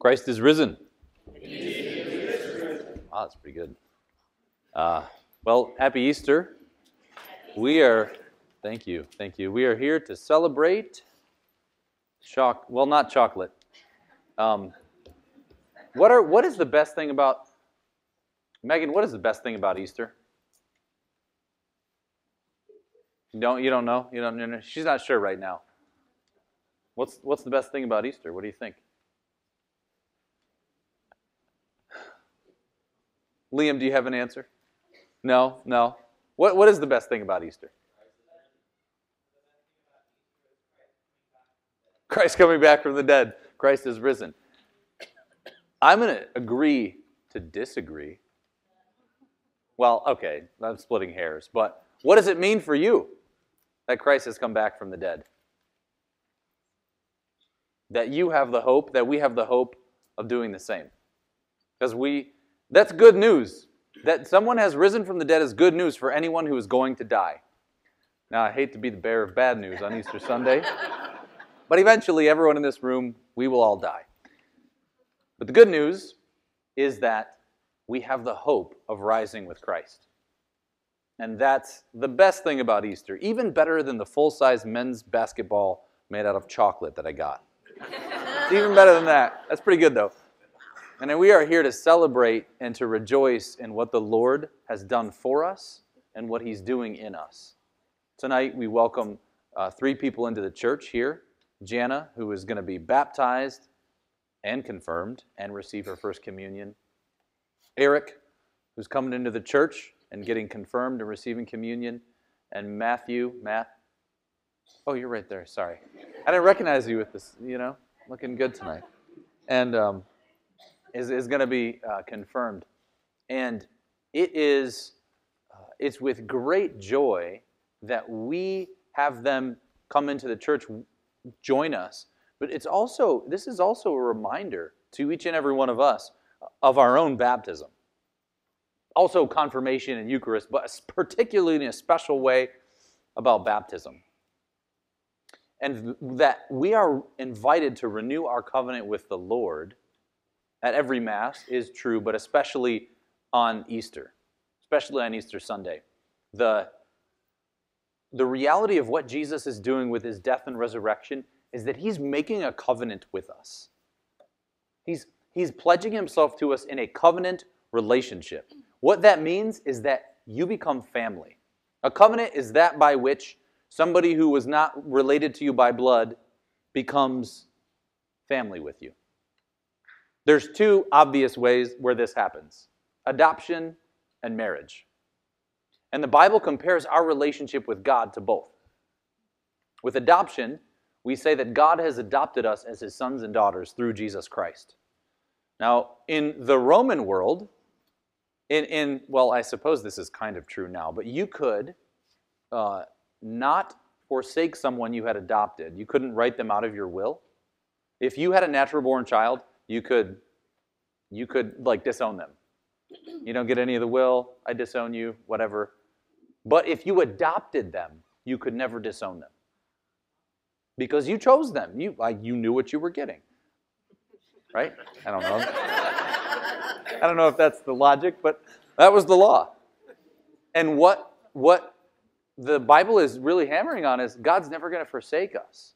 Christ is risen. Wow, that's pretty good. Well, happy Easter. Thank you. We are here to celebrate not chocolate. What is the best thing about, Megan, what is the best thing about Easter? You don't know? You don't know? She's not sure right now. What's the best thing about Easter? What do you think? Liam, do you have an answer? No. What is the best thing about Easter? Christ coming back from the dead. Christ is risen. I'm going to agree to disagree. Well, okay, I'm splitting hairs, but what does it mean for you that Christ has come back from the dead? That you have the hope, that we have the hope of doing the same. Because that's good news. That someone has risen from the dead is good news for anyone who is going to die. Now, I hate to be the bearer of bad news on Easter Sunday, but eventually everyone in this room, we will all die. But the good news is that we have the hope of rising with Christ. And that's the best thing about Easter, even better than the full-size men's basketball made out of chocolate that I got. It's even better than that. That's pretty good, though. And we are here to celebrate and to rejoice in what the Lord has done for us and what He's doing in us. Tonight, we welcome 3 people into the church here. Jana, who is going to be baptized and confirmed and receive her first communion. Eric, who's coming into the church and getting confirmed and receiving communion. And Matt. Oh, you're right there. Sorry. I didn't recognize you with this, looking good tonight. And is going to be confirmed. And it's with great joy that we have them come into the church, join us. But this is also a reminder to each and every one of us of our own baptism. Also confirmation and Eucharist, but particularly in a special way about baptism. And that we are invited to renew our covenant with the Lord at every Mass is true, but especially on Easter, especially on Easter Sunday. The reality of what Jesus is doing with His death and resurrection is that He's making a covenant with us. He's pledging Himself to us in a covenant relationship. What that means is that you become family. A covenant is that by which somebody who was not related to you by blood becomes family with you. There's 2 obvious ways where this happens: adoption and marriage. And the Bible compares our relationship with God to both. With adoption, we say that God has adopted us as His sons and daughters through Jesus Christ. Now, in the Roman world, I suppose this is kind of true now, but you could not forsake someone you had adopted. You couldn't write them out of your will. If you had a natural-born child, you could disown them. You don't get any of the will, I disown you, whatever. But if you adopted them, you could never disown them. Because you chose them. You knew what you were getting. Right? I don't know. I don't know if that's the logic, but that was the law. And what the Bible is really hammering on is God's never going to forsake us.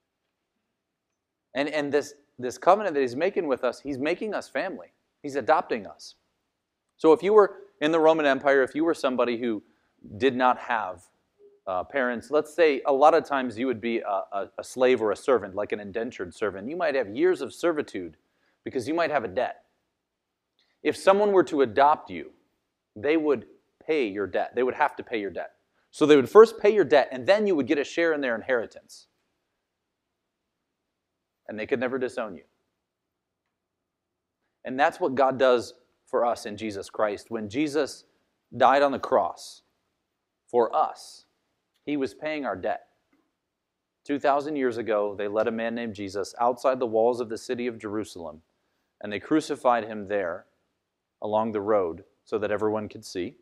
And this covenant that He's making with us, He's making us family. He's adopting us. So if you were in the Roman Empire, if you were somebody who did not have parents, let's say a lot of times you would be a slave or a servant, like an indentured servant. You might have years of servitude because you might have a debt. If someone were to adopt you, they would pay your debt. They would have to pay your debt. So they would first pay your debt, and then you would get a share in their inheritance. And they could never disown you. And that's what God does for us in Jesus Christ. When Jesus died on the cross for us, He was paying our debt. 2,000 years ago, they led a man named Jesus outside the walls of the city of Jerusalem, and they crucified Him there along the road so that everyone could see.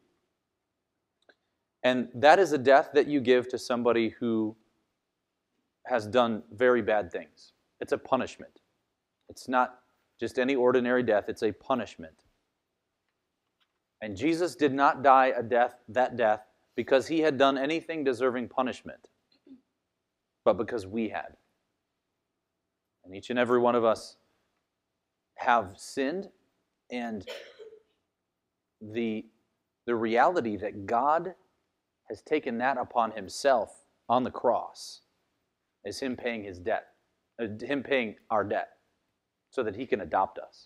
And that is a death that you give to somebody who has done very bad things. It's a punishment. It's not just any ordinary death. It's a punishment. And Jesus did not die that death because he had done anything deserving punishment, but because we had. And each and every one of us have sinned, and the reality that God has taken that upon himself on the cross is him paying his debt, him paying our debt so that he can adopt us.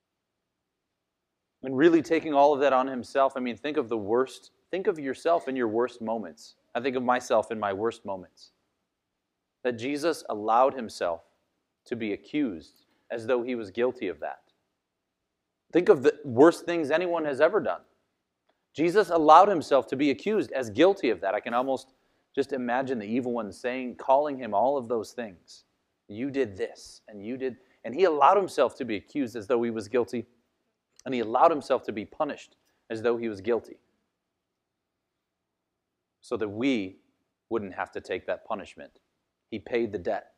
And really taking all of that on himself, I mean, think of yourself in your worst moments. I think of myself in my worst moments. That Jesus allowed himself to be accused as though he was guilty of that. Think of the worst things anyone has ever done. Jesus allowed himself to be accused as guilty of that. I can almost just imagine the evil one calling him all of those things. You did this, and you did, and he allowed himself to be accused as though he was guilty, and he allowed himself to be punished as though he was guilty, so that we wouldn't have to take that punishment. He paid the debt.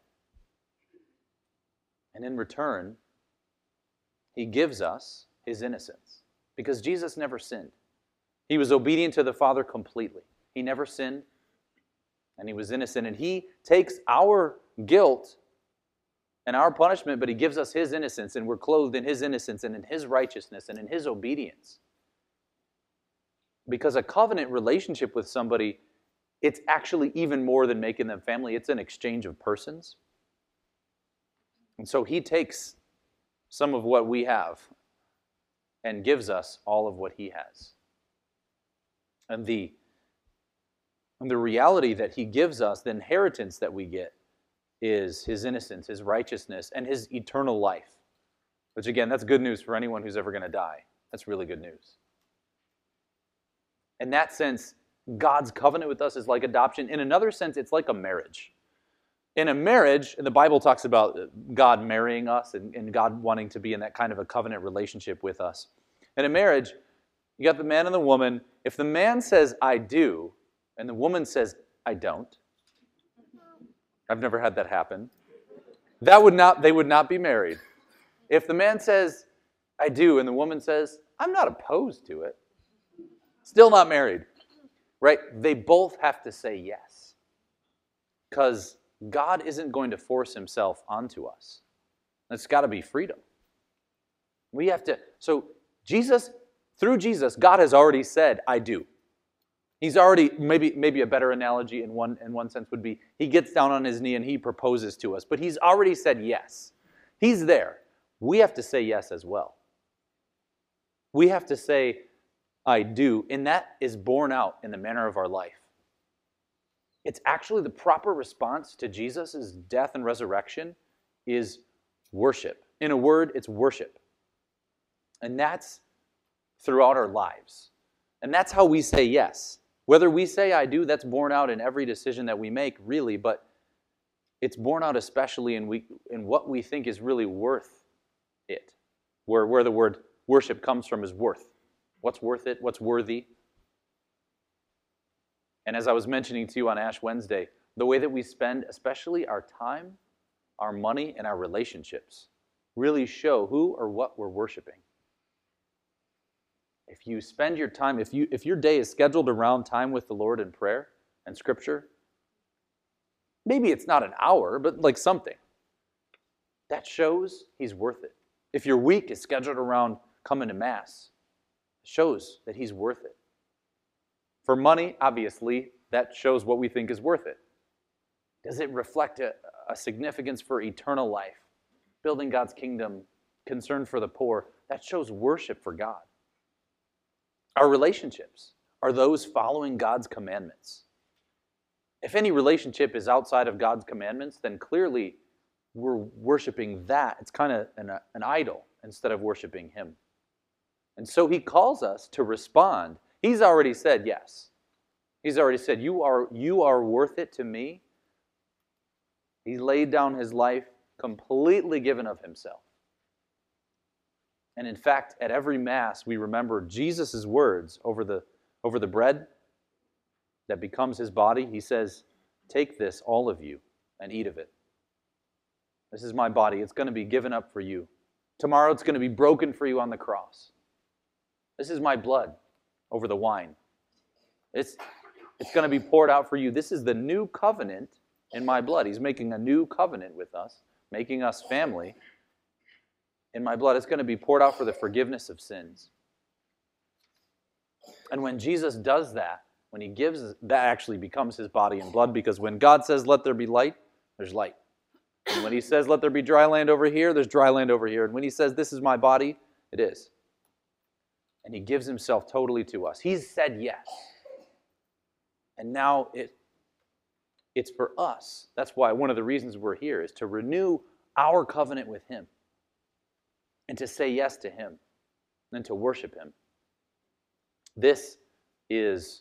And in return, he gives us his innocence, because Jesus never sinned. He was obedient to the Father completely. He never sinned, and he was innocent. And he takes our guilt and our punishment, but he gives us his innocence, and we're clothed in his innocence and in his righteousness and in his obedience. Because a covenant relationship with somebody, it's actually even more than making them family. It's an exchange of persons. And so he takes some of what we have and gives us all of what he has. And the reality that he gives us, the inheritance that we get, is his innocence, his righteousness, and his eternal life. Which again, that's good news for anyone who's ever going to die. That's really good news. In that sense, God's covenant with us is like adoption. In another sense, it's like a marriage. In a marriage, and the Bible talks about God marrying us and God wanting to be in that kind of a covenant relationship with us. In a marriage, you got the man and the woman. If the man says, I do, and the woman says, I don't, I've never had that happen, they would not be married. If the man says, I do, and the woman says, I'm not opposed to it, still not married, right? They both have to say yes. Because God isn't going to force himself onto us. It's got to be freedom. We have to, so through Jesus, God has already said, I do. He's already, maybe a better analogy in one sense would be, he gets down on his knee and he proposes to us, but he's already said yes. He's there. We have to say yes as well. We have to say, I do, and that is borne out in the manner of our life. It's actually the proper response to Jesus' death and resurrection is worship. In a word, it's worship. And that's throughout our lives. And that's how we say yes. Whether we say I do, that's borne out in every decision that we make, really, but it's borne out especially in what we think is really worth it. Where the word worship comes from is worth. What's worth it? What's worthy? And as I was mentioning to you on Ash Wednesday, the way that we spend, especially our time, our money, and our relationships, really show who or what we're worshiping. If you spend your time, if your day is scheduled around time with the Lord in prayer and Scripture, maybe it's not an hour, but like something, that shows he's worth it. If your week is scheduled around coming to Mass, it shows that he's worth it. For money, obviously, that shows what we think is worth it. Does it reflect a significance for eternal life, building God's kingdom, concern for the poor? That shows worship for God. Our relationships, are those following God's commandments? If any relationship is outside of God's commandments, then clearly we're worshiping that. It's kind of an idol instead of worshiping him. And so he calls us to respond. He's already said yes. He's already said, you are worth it to me. He laid down his life completely given of himself. And in fact, at every Mass, we remember Jesus' words over the bread that becomes his body. He says, take this, all of you, and eat of it. This is my body. It's going to be given up for you. Tomorrow it's going to be broken for you on the cross. This is my blood over the wine. It's going to be poured out for you. This is the new covenant in my blood. He's making a new covenant with us, making us family. In my blood, it's going to be poured out for the forgiveness of sins. And when Jesus does that, when he gives, that actually becomes his body and blood, because when God says, let there be light, there's light. And when he says, let there be dry land over here, there's dry land over here. And when he says, this is my body, it is. And he gives himself totally to us. He's said yes. And now it's for us. That's why one of the reasons we're here is to renew our covenant with him and to say yes to him and to worship him. This is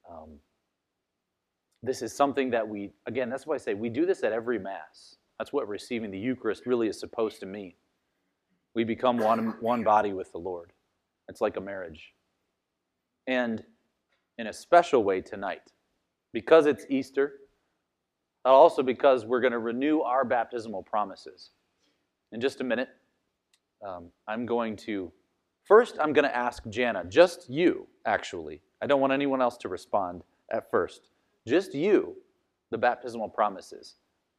something that we, again, that's why I say we do this at every Mass. That's what receiving the Eucharist really is supposed to mean. We become one body with the Lord. It's like a marriage. And in a special way tonight, because it's Easter, but also because we're going to renew our baptismal promises. In just a minute, I'm going to ask Jana, just you, actually. I don't want anyone else to respond at first. Just you, the baptismal promises.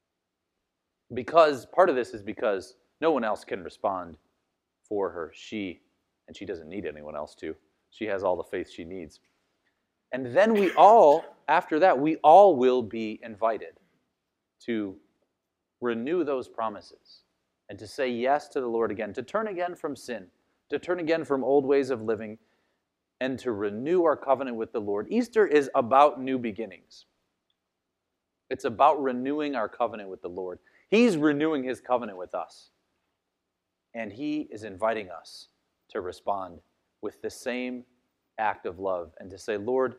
Because part of this is because no one else can respond for her. She doesn't need anyone else to. She has all the faith she needs. And then after that, we all will be invited to renew those promises and to say yes to the Lord again, to turn again from sin, to turn again from old ways of living, and to renew our covenant with the Lord. Easter is about new beginnings. It's about renewing our covenant with the Lord. He's renewing his covenant with us. And he is inviting us to respond with the same act of love and to say, Lord,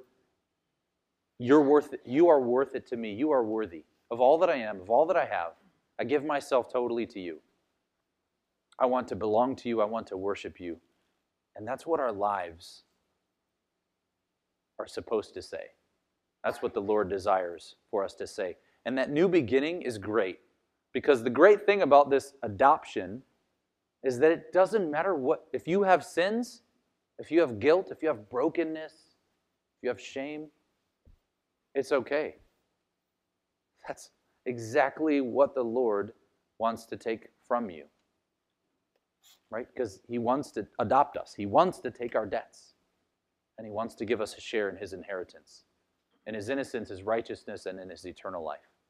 you are worth it to me. You are worthy of all that I am, of all that I have. I give myself totally to you. I want to belong to you. I want to worship you. And that's what our lives are supposed to say. That's what the Lord desires for us to say. And that new beginning is great, because the great thing about this adoption is that it doesn't matter what, if you have sins, if you have guilt, if you have brokenness, if you have shame, it's okay. That's exactly what the Lord wants to take from you. Right? Because he wants to adopt us. He wants to take our debts. And he wants to give us a share in his inheritance, in his innocence, his righteousness, and in his eternal life.